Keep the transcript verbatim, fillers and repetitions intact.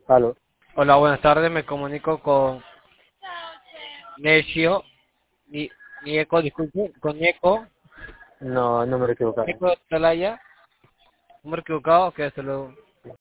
Aló. Hola, buenas tardes. Me comunico con Necio, Ni- Nieco, disculpe, con Nieco, No, número equivocado. Nieco Atalaya. Número equivocado, que hasta luego.